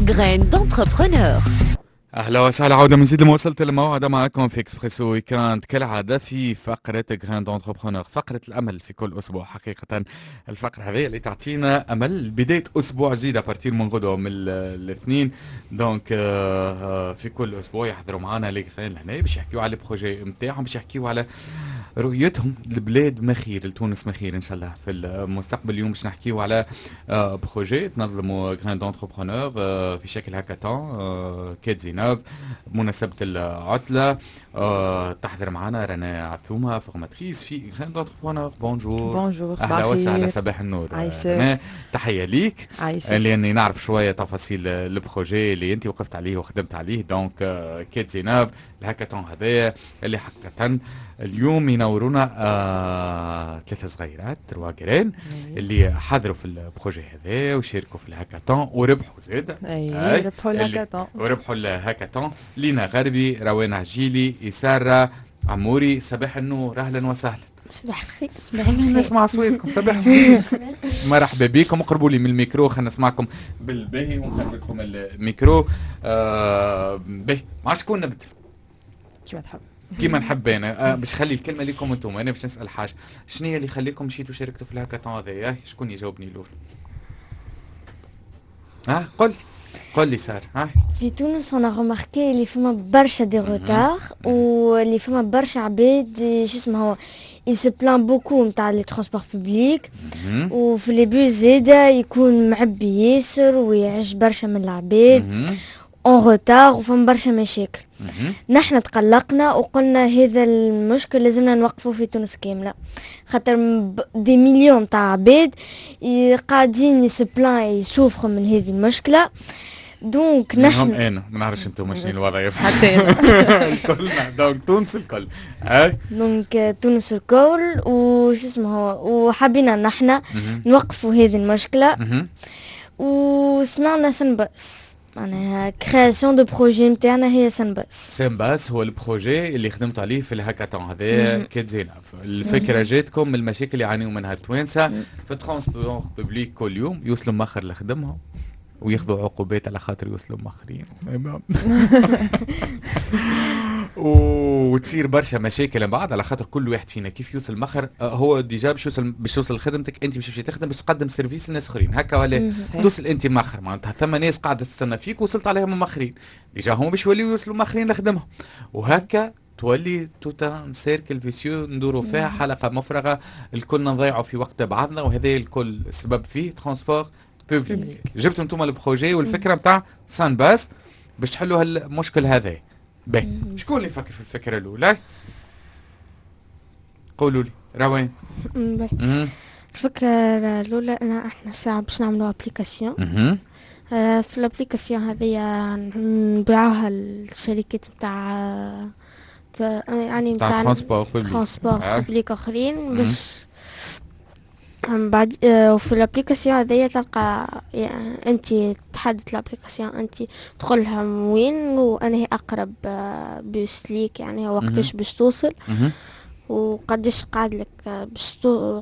Graines d'entrepreneur. اهلا وسهلا، عودة من جديد لما وصلت الموعد معكم في اكسبريسو ويكاند كالعادة في فقرة جراند دونتربرونور، فقرة الامل في كل اسبوع. حقيقة الفقرة هذه اللي تعطينا امل بداية اسبوع جديد ابارتير من غدوة من الاثنين. دونك في كل اسبوع يحضروا معنا لي غران هنا باش يحكيوا على البروجي نتاعهم، باش يحكيوا على رؤيتهم البلاد مخير، لتونس مخير ان شاء الله في المستقبل. اليوم باش نحكيوا على بروجي تنظموا جراند دونتربرونور في شكل هاكاثون كات زيناف بمناسبة العطلة. تحضر معنا رنا عثومة فورماتريس في جراند دونتربرونور. بونجور. بونجور، اهلا وسهلا، صباح النور. عايشة. تحية ليك. عايشة. لاني نعرف شوية تفاصيل البروجي اللي انت وقفت عليه وخدمت عليه. دونك كات زيناف الهاكاثون هذايا اللي حقيقة اليوم ينورونا ثلاثة صغيرات تروا جيران اللي حضروا في البروجي هذا وشاركوا في الهاكاثون وربحوا زاد. ربحوا الهاكاثون. وربحوا الهاكاثون. لينا غربي، روان عجيلي، إسارة عموري. صباح النور، أهلا وسهلا. صباح الخير. صباح الخير. نسمع أصواتكم. صباح الخير. مرحبا بكم. قربوا لي من الميكرو خلينا نسمعكم بالباهي ونقرب لكم الميكرو. باهي مع شكون نبدأ؟ كيما تحب. كيما نحب انا. باش نخلي الكلمه لكم انتم. انا باش نسال حاجه، شنو هي اللي يخليكم مشيتوا شاركتوا في الهاكاثون هذا؟ شكون يجاوبني الاول؟ قل لي سار. في تونس انا رماركي اللي فما برشا دي روتار واللي فما برشا عباد شو اسمه هو il se plaint beaucoup نتاع لي ترونسبور بوبليك، وفي لي بوس زاده يكون معبي ياسر ويعج برشا من العباد اون روتار وفما برشا مشاكل. نحن تقلقنا وقلنا هذا المشكل لازمنا نوقفه في تونس كامله، خاطر دي مليون تاع عباد قاعدين يسبلان يسوفروا من هذه المشكله. دونك نحن انا ما نعرفش انتم شنو الوضع حتى الكلنا. دونك تونس الكل. دونك تونس الكل وش اسمه هو، وحبينا نحن نوقفوا هذه المشكله وصنعنا سنبأس. معناها كرياسيون دو بروجي نتاعنا هي سنباس هو البروجي اللي خدمت عليه في الهاكاثون هذا. كات زيناف الفكره جاتكم من المشاكل اللي يعانيوا منها التوانسه في الترونسبور بوبليك. كل يوم يوصلوا مؤخر لخدمهم وياخذوا عقوبات على خاطر يوصلوا مؤخرين وتصير برشا مشاكل من بعد على خاطر كل واحد فينا كيف يوصل مخر. هو ديجا باش توصل لخدمتك انت مش باش تخدم باش تقدم سيرفيس لناس اخرين هكا ولا توصل انت مخر. معناتها ثم ناس قاعده تستنى فيك وصلت عليهم مخرين ديجا هم باش يوليو يوصلوا مخرين لخدمهم، وهكا تولي توتا سيركل فيسيو ندوروا فيها حلقه مفرغه الكلنا نضيعوا في وقت بعضنا، وهذا الكل السبب فيه ترونسبور بوبليك. جبتوا انتم البروجي والفكره نتاع سان باس باش تحلوا هالمشكل هذا. باهي شكون اللي فكر في الفكره الاولى؟ قولوا لي. روان. الفكره الاولى احنا ساعه باش نعملوا ابليكاسيون. في الابليكاسيون هذه نبيعوها للشركات نتاع يعني نتاع ترونسبور بوبليك اخرين باش بعد. وفي الابليكاسيون هذيا تلقى يعني انت تحدد الابليكاسيون انت تدخلها وين وانا هي اقرب بوس ليك، يعني وقتاش باش توصل وقداش قاعد لك باش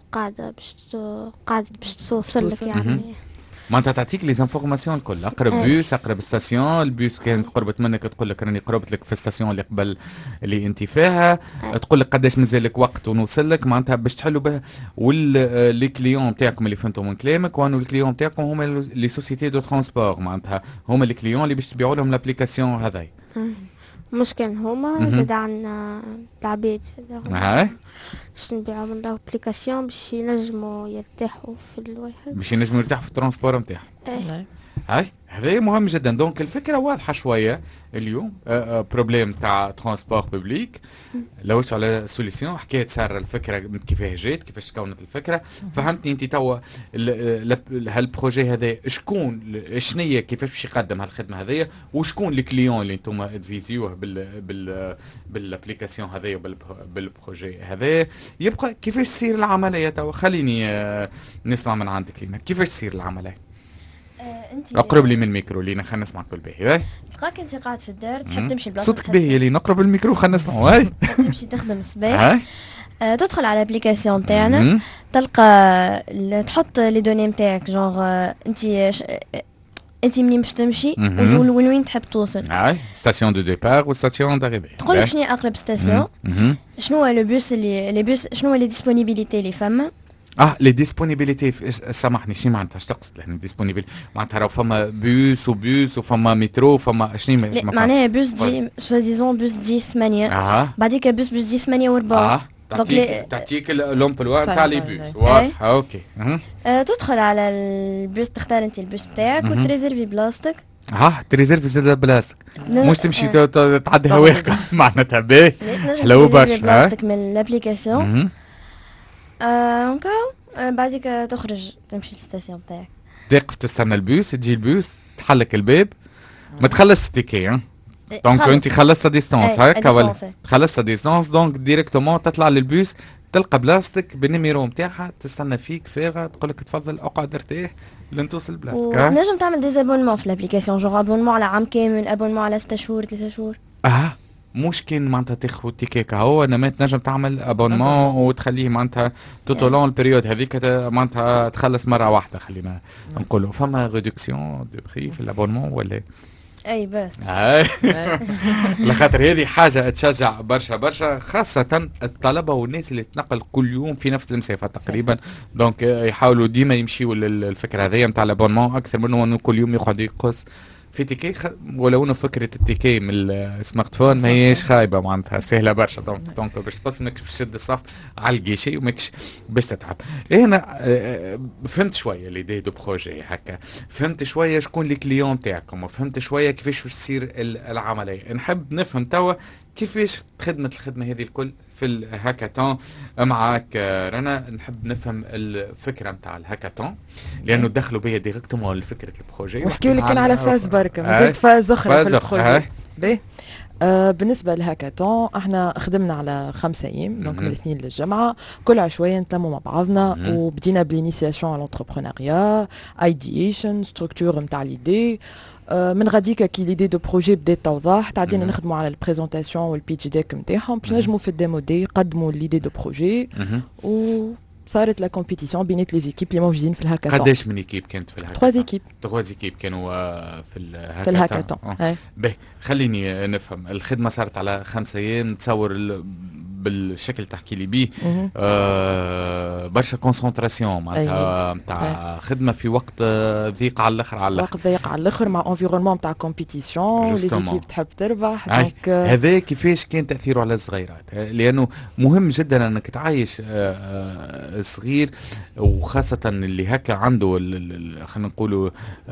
باش توصل لك يعني. معناتها تعطيك لي زانفورماسيون الكل، اقرب بوس اقرب ستاسيون، البوس كان قربت منك تقول لك راني قربت لك في الستاسيون اللي قبل اللي انت فيها، تقول لك قداش مازال لك وقت ونوصل لك. معناتها باش تحلوا به. واللي كليون نتاعكم اللي فهمتوا من كلامك وانو الكليون نتاعكم هما لي سوسيتي دو ترونسبور، معناتها هما الكليون اللي باش تبيعوا لهم الابليكاسيون هذاي. مش كان هما زاد عنا العباد باش نبيعوا من الابليكاسيون باش ينجموا يرتاحوا في الواحد، باش ينجموا يرتاحوا في الترونسبور نتاعهم. هاي هذا مهم جدا. دونك الفكره واضحه شويه اليوم. بروبليم تاع ترونسبور بوبليك لوش على سوليسيون. حكايه ساره الفكره كيفاه جات كيفاش تكونت الفكره. فهمتني انت توا هالبروجي هذا شكون شنية كيفاش باش يقدم هالخدمه هذيا وشكون الكليون اللي انتم ادفيزيوه بالابليكاسيون هذيا بالبروجي هذا. يبقى كيفاش تصير العمليه توا. خليني نسمع من عندك لينا كيفاش تصير العمليه. انت اقرب لي من الميكرو لينا خلينا نسمعك بالباهي. تلقاك انت قاعد في الدار تحب تمشي بلاصه صوتك باهي لي نقرب الميكرو خلينا نسمعوا. تمشي تخدم الصباح تدخل على الابليكاسيون تاعنا تلقى تحط لي دوني نتاعك جونغ انت انت منين باش تمشي وين تحب توصل. ستاسيون دو ديبار وستاسيون داريفي. تقول لك شنو هي اقرب ستاسيون، شنو هو لو بوس لي بوس، شنو هو لي ديسپونيبيليتي اللي فما. لي ديسپونيبيليتي سامحني شنو معناتها اش تقصد يعني ديسپونيبيل معناتها راه فما بوس وفما مترو فما شنو معناها بوس دي سوا ديزون بوس دي 8 بعديك بوس دي 8 وربع تعطيك لومبلوا نتاع لي بوس واضحه اوكي. تدخل على البوس تختار انت البوس بتاعك وتريزيرفي بلاصتك. تريزيرفي زاد بلاصتك مش تمشي تعدي هواك معناتها باهي حلو برشا بلاصتك من الابليكاسيون بعديك تخرج تمشي للستاسيون بتاعك تقف تستنى البوس تجي البوس تحلك الباب ما تخلص التيكي دونك انت خلصت ديستونس هكا ولا خلصت ديستونس دونك ديريكتومون تطلع للبوس تلقى بلاصتك بالنيميرو نتاعها تستنى فيك فارغه تقول لك تفضل اقعد ارتاح لين توصل بلاصتك. نجم تعمل ديزابونمون في الابليكاسيون جوغ ابونمون على عام كامل ابونمون على 6 شهور 3 شهور. مش كان معناتها تاخذ تيكيكا هو انما تنجم تعمل ابونمون وتخليه معناتها توتولون البريود هذيك معناتها تخلص مره واحده خلينا نقولوا. فما ريدكسيون دو بري في الابونمون ولا اي بس لخاطر هذه حاجه تشجع برشا خاصه الطلبه والناس اللي تنقل كل يوم في نفس المسافه تقريبا دونك يحاولوا ديما يمشيوا للفكره هذه نتاع الابونمون اكثر منه انه كل يوم يقعد يقص في تيكي ولو انه فكره التيكي من السمارت فون ما هيش خايبه معناتها سهله برشا دونك باش تقص ماكش باش تشد الصف على الجيشي وماكش باش تتعب. هنا فهمت شويه ليدي دو بروجي هكا فهمت شويه شكون لي كليون تاعكم وفهمت شويه كيفاش باش تصير العمليه. نحب نفهم توا كيفاش خدمه الخدمه هذه الكل في الهاكاثون معاك رنا. نحب نفهم الفكره نتاع الهاكاثون لانه دخلوا بيا ديريكتومون لفكره البروجي ونحكيو لك على فاز بركه مازالت فاز اخرى في البروجي. بالنسبه للهاكاثون احنا خدمنا على 5 ايام دونك من الاثنين للجمعه كل عشوائيه نتلموا مع بعضنا وبدينا بالانيسياسيون على لونتربرونيا ايديشن ستركتور نتاع ليدي. من غاديك كي ليدي دو بروجي بدات توضح تعدينا نخدموا على البريزونطاسيون والبيتش ديك نتاعهم باش نجموا في الديمو دي يقدموا ليدي دو بروجي وصارت لا كومبيتيسيون بينات لي زيكيب اللي موجودين في الهاكاثون. قداش من ايكيب كانت في الهاكاثون؟ 3 ايكيب كانوا في الهاكاثون. باهي خليني نفهم الخدمه صارت على 5 ايام نتصور بالشكل تحكي لي بيه برشا كونسونطراسيون معناتها نتاع خدمه في وقت ضيق على الاخر وقت ضيق على الاخر مع انفيرونمون نتاع كومبيتيسيون لي زيكيب تحب تربح دونك هذا كيفاش كان تاثيره على الصغيرات لانه مهم جدا انك تعيش صغير وخاصه اللي هكا عنده خلينا نقولوا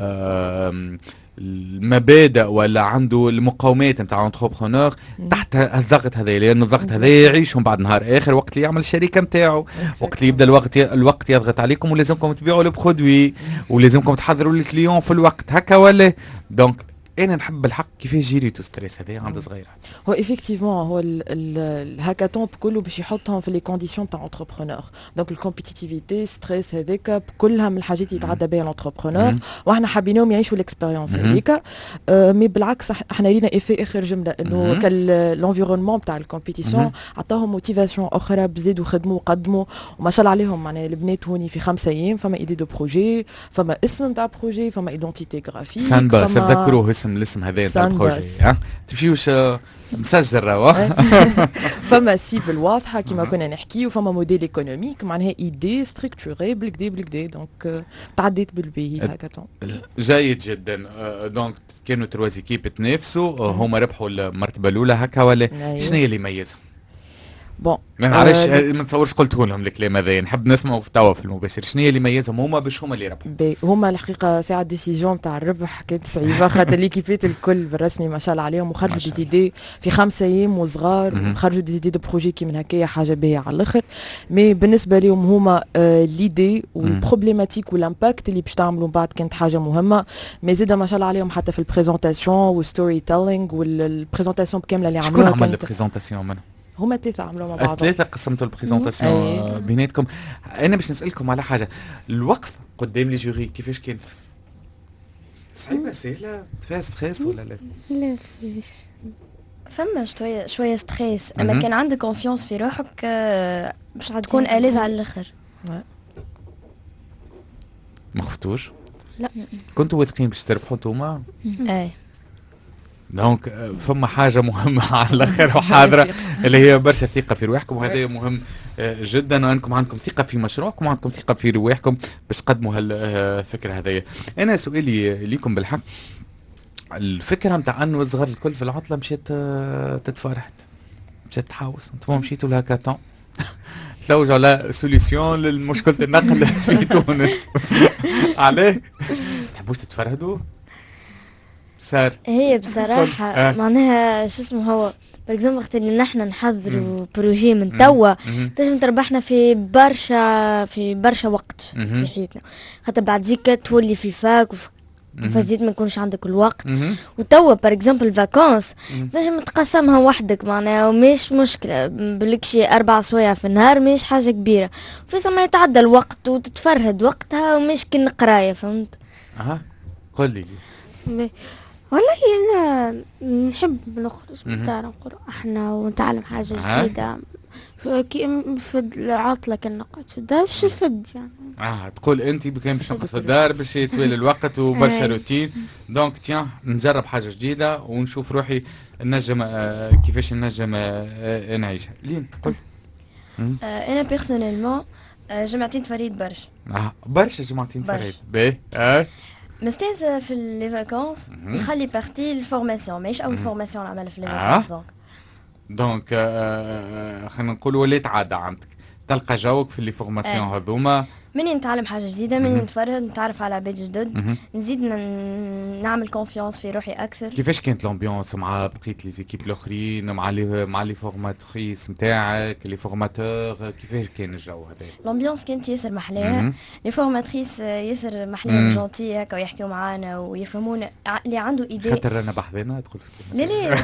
المبادئ ولا عنده المقاومات نتاع انتربرونور تحت الضغط هذا لانه الضغط هذا يعيشهم بعد نهار اخر وقت اللي يعمل الشركه نتاعو وقت اللي يبدا الوقت يضغط عليكم ولازمكم تبيعوا البرودوي ولازمكم تحضروا الكليون في الوقت هكا ولا دونك انا نحب الحق كيفاش جيريتو ستريس هذا عند صغيره. هو ايفيكتيفمون هو الهاكاثون بكله باش يحطهم في لي كونديسيون تاع انتربرونور دونك الكومبيتيتيفيتي ستريس هذاك كلها من الحاجات اللي يتعدى بها الانتربرونور واحنا حابينهم يعيشوا الاكسبيريونس هذيك. مي بالعكس احنا لينا ايفي اخر جمله انه الانفيرونمون تاع الكومبيتيسيون عطاهم موتيفاسيون اخرى بزيدوا خدموا وقدموا وما شاء الله عليهم معناها البنات هوني في 5 ايام فما ايدي دو بروجي فما اسم نتاع بروجي فما ايدونتيتي غرافيك سانبا تذكروه الاسم هذا نتاع البروجي تمشيوش مسجل راه فما سيبل واضحه كما كنا نحكي وفما موديل ايكونوميك معناها ايدي ستركتوري بالكدا دونك تعديت بالبي هاكاثون. جيد جدا. دونك كانوا 3 ايكيب تنافسوا هما ربحوا المرتبه الاولى هكا ولا شنو هي اللي يميزهم؟ بون ما نعرفش ما نتصورش قلت لهم الكلام هذا نحب نسمعوا توا في المباشر شنو هي اللي يميزهم هما باش هما اللي ربحوا. هما الحقيقه ساعه ديسيجن تاع الربح كانت صعيبه خاطر ليكيبات الكل بالرسمي ما شاء الله عليهم وخرجوا ديزيدي في 5 ايام وصغار خرجوا ديزيدي دو بروجي كي من هكايا حاجه باهيه على الاخر. مي بالنسبه لهم هما ليدي والبروبليماتيك والامباكت اللي باش تعملوا بعد كانت حاجه مهمه. مي زيد ما شاء الله عليهم حتى في البريزونطاسيون والستوري تيلينغ والبريزونطاسيون كامله اللي عملوها. شكون عمل البريزونطاسيون منهم؟ هما 3 عملوا مع بعض. 3 قسمتوا البريزونطاسيون بيناتكم. انا باش نسالكم على حاجه الوقفه قدام لي جوري كيفاش كانت؟ صعيبه سهله فيها ستريس ولا لا؟ لا فيش فما شويه ستريس اما كان عندك كونفيونس في روحك باش تكون اليز على الاخر. ما خفتوش؟ لا. كنتوا واثقين باش تربحوا انتوما؟ اي دونك فما حاجه مهمه على الاخر وحاضره اللي هي برشا ثقه في رواحكم، وهذا مهم جدا، وانكم عندكم ثقه في مشروعكم وعندكم ثقه في رواحكم باش تقدموا هالفكره هذيا. انا سؤالي ليكم بالحق، الفكره نتاع انه الصغار الكل في العطله مشيت تتفرحت، مشيت تحاوس، انتم مشيتوا لهاكاطون تلوجوا على سوليسيون للمشكله النقل في تونس. علاه تحبوش تتفرهدوا؟ صار هي بصراحة معناها شو اسمه هو باغ وقت اللي نحن نحضروا بروجي من توا تنجم تربحنا في برشا وقت في حياتنا، خاطر بعد زيك تولي في الفاك فزيد ما يكونش عندك الوقت. وتوا باغ فاكونس تنجم تقسمها وحدك معناها ومش مشكلة، بلكشي 4 سوايع في النهار مش حاجة كبيرة، في ما يتعدى الوقت وتتفرهد وقتها ومش كن قراية فهمت. قل لي. والله أنا نحب نخرج من دار نقرأ احنا ونتعلم حاجة جديدة في العطلة كنا نقعد في الدار باش نفد يعني. تقول انت كان باش نقعد في الدار باش يطويل الوقت وبرشا روتين، دونك تيان نجرب حاجة جديدة ونشوف روحي نجم كيفاش نجم نعيشها. لين قل. انا بيرسونيلمون جمعتين فريد برشا جمعتين فريد باهي. مستانسة في لي فاكونس نخلي بارتي الفورماسيون، ماهيش اول فورماسيون نعملها في لي فاكونس. دونك خلينا نقولوا ولات عادة عندك تلقى جوك في لي فورماسيون هذوما، مني نتعلم حاجة جديدة، مني نتفرد نتعرف على عباد جدد، نزيد نعمل كونفيونس في روحي أكثر. كيفاش كانت لامبيونس مع بقية لي زيكيب الآخرين، مع لي فورماتريس نتاعك، لي فورماتور، كيفاش كان الجو هذا؟ لامبيونس كانت ياسر محلاها، لي فورماتريس ياسر محلاهم جونتي هكا ويحكيو معانا ويفهمونا، اللي عنده إيدي. خاطر أنا بحذنا أدخل في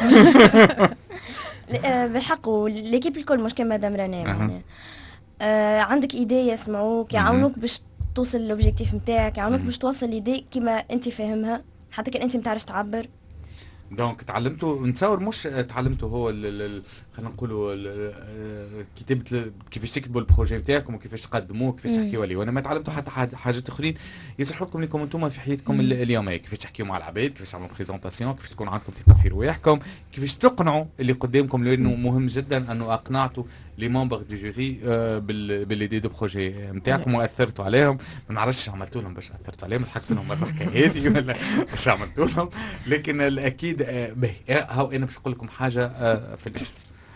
لا بالحق ليكيب الكل مش كان مدام رنا معناها. عندك ايديا يسمعوك يعاونوك باش توصل للوبجيكتيف نتاعك، يعاونوك باش توصل ليدي كيما انت فاهمها حتى كان انت ما تعرفش تعبر. دونك تعلمتوا نتصور مش تعلمتوا هو خلينا نقولوا كتابه كيفاش تكتبوا البروجي نتاعكم وكيفاش تقدموه كيفاش تحكيوا عليه، وانا ما تعلمتوا حتى حاجات اخرين يصلحوا لكم لكم انتم في حياتكم اليوميه، كيفاش تحكيوا مع العباد، كيفاش تعملوا بريزونطاسيون، كيفاش تكون عندكم ثقه في رواحكم، كيفاش تقنعوا اللي قدامكم، لانه مهم جدا انه اقنعتوا لي ممبر دو جوري بالليدي دو بروجي نتاعكم واثرتوا عليهم. ما نعرفش عملتوا لهم باش اثرتوا عليهم، ضحكتوا لهم الضحكه هذه ولا باش عملتوا لهم، لكن الاكيد هاو انا باش نقول لكم حاجه في الاخر.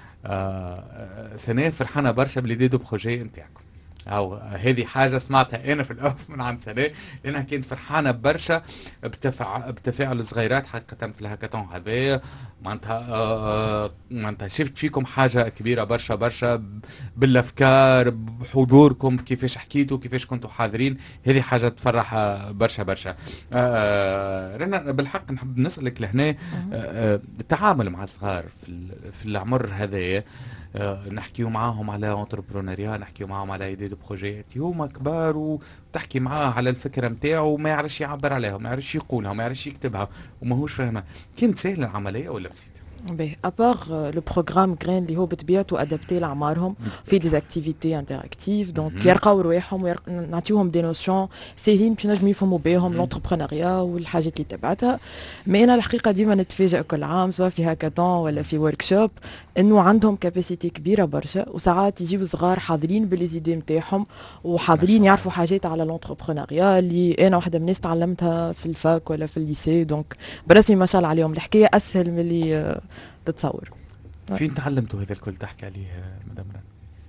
سنة فرحانة برشا بالليدي دو بروجي نتاعكم، أو هذه حاجة سمعتها أنا في الأول من عند سنة، لأنها كانت فرحانة برشا بتفاعل الصغيرات حقيقة في الهاكاطون هذايا. معناتها شفت فيكم حاجة كبيرة برشا بالأفكار، بحضوركم، كيفاش حكيتوا، كيفاش كنتوا حاضرين، هذه حاجة تفرح برشا. رنا بالحق نحب نسألك لهنا، التعامل مع الصغار في العمر هذايا، نحكيو معاهم على انتربرونيريا، نحكيو معاهم على ايدي دو بروجيات، هما كبار وتحكي معاه على الفكره نتاعو وما يعرفش يعبر عليها، ما يعرفش يقولها، ما يعرفش يكتبها وماهوش فاهمها. كانت سهله العمليه ولا بسيطه؟ باهي ابار لو بروغرام غرين اللي هو بطبيعته ادابتي لعمارهم في دي اكتيفيتي انتراكتيف، دونك يرقاو رواحهم نعطيوهم دي نوسيون ساهلين باش نجموا يفهموا بهم لونتربرونيريا والحاجات اللي تبعتها. مي انا الحقيقه ديما نتفاجئ كل عام سواء في هاكاطون ولا في ورك شوب انه عندهم كاباسيتي كبيره برشا، وساعات يجيو صغار حاضرين بالليزيدي نتاعهم وحاضرين يعرفوا حاجات على لونتربرونيريا اللي انا واحده من الناس تعلمتها في الفاك ولا في الليسي، دونك برسمي ما شاء الله عليهم الحكايه اسهل من اللي تتصور. فين تعلمتوا هذا الكل تحكي عليه مدام رنا؟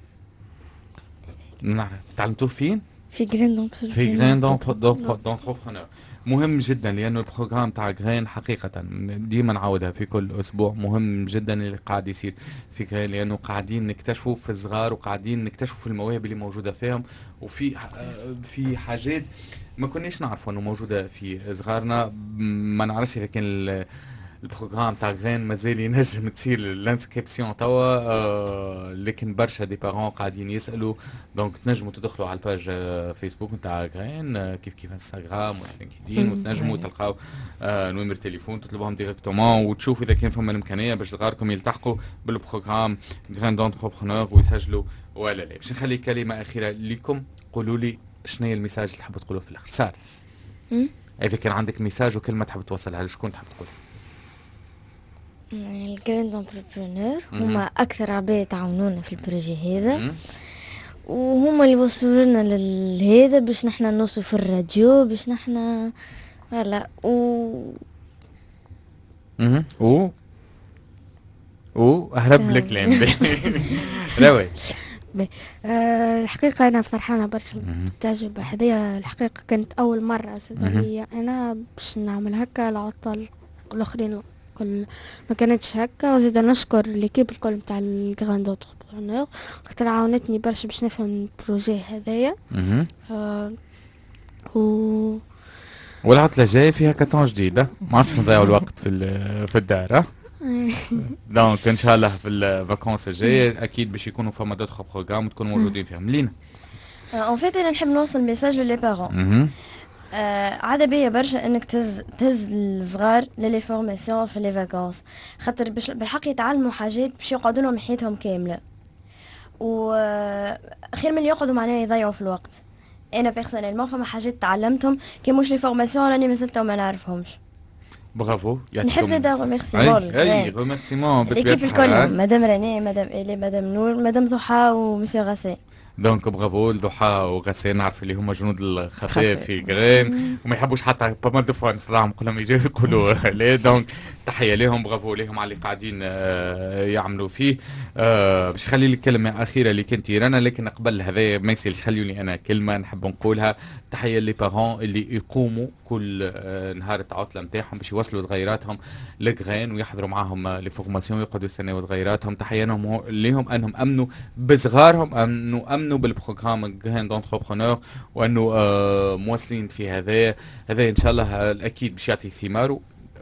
نعرف تعلمتوه فين؟ في غرين دونتربرونور. مهم جدا لانه البروغرام تاع غرين حقيقه ديما نعاودها في كل اسبوع، مهم جدا اللي قاعد يصير في غرين، لانه قاعدين نكتشفوا في الصغار وقاعدين نكتشفوا في المواهب اللي موجوده فيهم، وفي حاجات ما كناش نعرفوا انه موجوده في صغارنا. ما نعرفش اذا كان البروغرام تاع غرين مازال ينجم تصير لانسكريبسيون توا، لكن برشا دي بارون قاعدين يسالوا، دونك تنجموا تدخلوا على الباج فيسبوك نتاع غرين كيف انستغرام ولينكدين، وتنجموا تلقاو نومير تليفون تطلبوهم ديريكتومون وتشوفوا اذا كان فما الامكانيه باش صغاركم يلتحقوا بالبروغرام غرين دونتربرونور ويسجلوا ولا لا. باش نخلي كلمه اخيره لكم، قولوا لي شنو هي الميساج اللي تحبوا تقولوه في الاخر. سار إذا كان عندك ميساج وكلمة تحب توصلها لشكون تحب تقول؟ يعني الجراند انتربرونور هما اكثر عباد تعاونونا في البروجي هذا، وهما اللي وصلوا لنا لهذا باش نحنا نوصلوا في الراديو، باش نحنا هلا هرب الكلام روي. الحقيقة أنا فرحانة برشا بالتجربة هذه. الحقيقة كانت أول مرة لي أنا باش نعمل هكا، العطل الآخرين كل ما كانتش هكا. وزيد نشكر ليكيب الكل نتاع الجراند انتربرونور خاطر عاونتني برشا باش نفهم البروجي هذايا. والعطلة جاية فيها كاتون جديدة، ما عادش نضيعوا الوقت في الدار. دونك ان شاء الله في الفاكونس الجايه اكيد باش يكونوا فما دوطخ بروغرام تكونوا موجودين فيهم. لينا اون فيت انا نحب نوصل ميساج للي بارون. عاده بيا برشا انك تهز الصغار للي فورماسيون في لي فاكونس، خاطر بالحق يتعلموا حاجات باش يقعدوا لهم حياتهم كامله، وخير من اللي يقعدوا معناها يضيعوا في الوقت. انا بيرسونيلمون فما حاجات تعلمتهم كي مش لي فورماسيون راني مازلت ما نعرفهمش. برافو. نحب زيد ريميرسيمون اي ريميرسيمون ليكيب الكل، مدام راني، مدام إلي، مدام نور، مدام ضحى ومسيو غسان. دونك برافو لضحى وغسان، نعرف اللي هما جنود الخفاء في جرين وما يحبوش حتى بامال دو فوا نصراهم نقول لهم يجوا يقولوا لا. دونك تحيه لهم، برافو لهم على اللي قاعدين يعملوا فيه. باش نخلي لك كلمه اخيره اللي كنت رانا، لكن قبل هذا ما يسالش خليوني انا كلمه نحب نقولها. تحيه لي بارون اللي يقوموا كل نهار عطله نتاعهم باش يوصلوا صغيراتهم لجرين ويحضروا معاهم لي فورماسيون ويقعدوا يستناو صغيراتهم. تحيه لهم انهم امنوا بصغارهم، امنوا بالبروغرام جراند انتربرونور، وانه مواصلين في هذا ان شاء الله اكيد باش يعطي ثماره.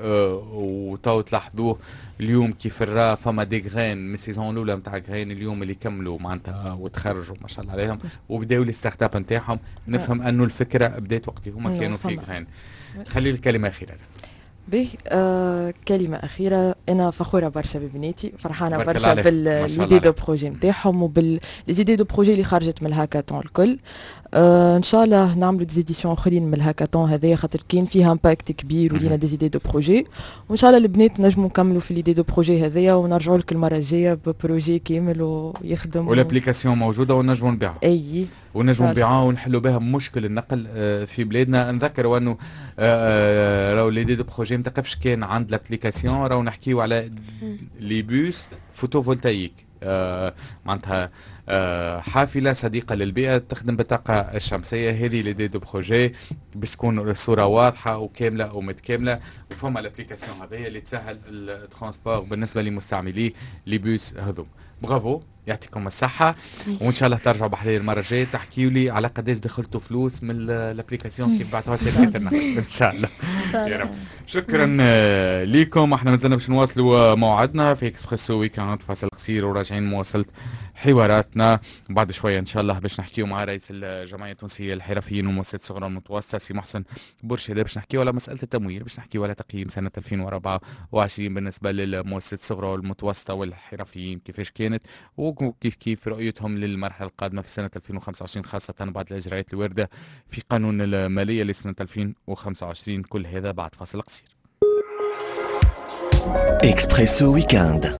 وتو تلاحظوه اليوم كيف الرا فما دي غرين من السيزون الاولى نتاع غرين اليوم اللي كملوا معناتها وتخرجوا ما شاء الله عليهم وبداوا لي ستارت اب نتاعهم. نفهم انه الفكره بدات وقت هما كانوا في غرين. خلي الكلمه اخيره. به كلمة أخيرة، أنا فخورة برشا ببناتي، فرحانة برشا بالإيدي دو بروجي نتاعهم وبالإيدي دو بروجي اللي خرجت من الهاكاطون الكل. ان شاء الله نعملوا ديزيديسيون اخرين من الهاكاطون هذايا خاطر كاين فيها امباكت كبير ولينا ديزيدي دو بروجي، وان شاء الله البنات نجموا نكملوا في ليدي دو بروجي هذايا ونرجعوا لك المره الجايه ببروجي كامل ويخدم. والابليكاسيون موجوده ونجموا نبيعها. اي ونجموا نبيعها ونحلوا بها مشكل النقل في بلادنا. نذكر انه راهو ليدي دو بروجي ما تقفش كان عند الابليكاسيون، راهو نحكيو على لي بوس فوتوفولتايك معناتها حافلة صديقة للبيئة تخدم بالطاقة الشمسية. هذه ليدي دو بروجي باش تكون الصورة واضحة وكاملة ومتكاملة، وفما الابليكاسيون هذه اللي تسهل الترانسبور بالنسبة لمستعملي لي بوس هذوم. برافو، يعطيكم الصحة، وإن شاء الله ترجعوا بحذايا المرة الجاية تحكيوا لي على قداش دخلتوا فلوس من الابليكاسيون كيف بعتوها شركتنا إن شاء الله. يا رب. شكرا لكم. احنا مازلنا باش نواصلوا موعدنا في اكسبريسو ويكاند فاصل قصير وراجعين مواصلة حواراتنا بعد شوية إن شاء الله باش نحكيوا مع رئيس الجمعية التونسية للحرفيين والمؤسسات الصغرى والمتوسطة سي محسن بورشيدة، باش نحكيوا على مسألة التمويل، باش نحكيوا على تقييم سنة 2024 بالنسبة للمؤسسات الصغرى والمتوسطة والحرفيين كيفاش كانت، وكيف رؤيتهم للمرحلة القادمة في سنة 2025 خاصة بعد الإجراءات الواردة في قانون المالية لسنة 2025. كل هذا بعد فاصل قصير. اكسبريسو ويكاند.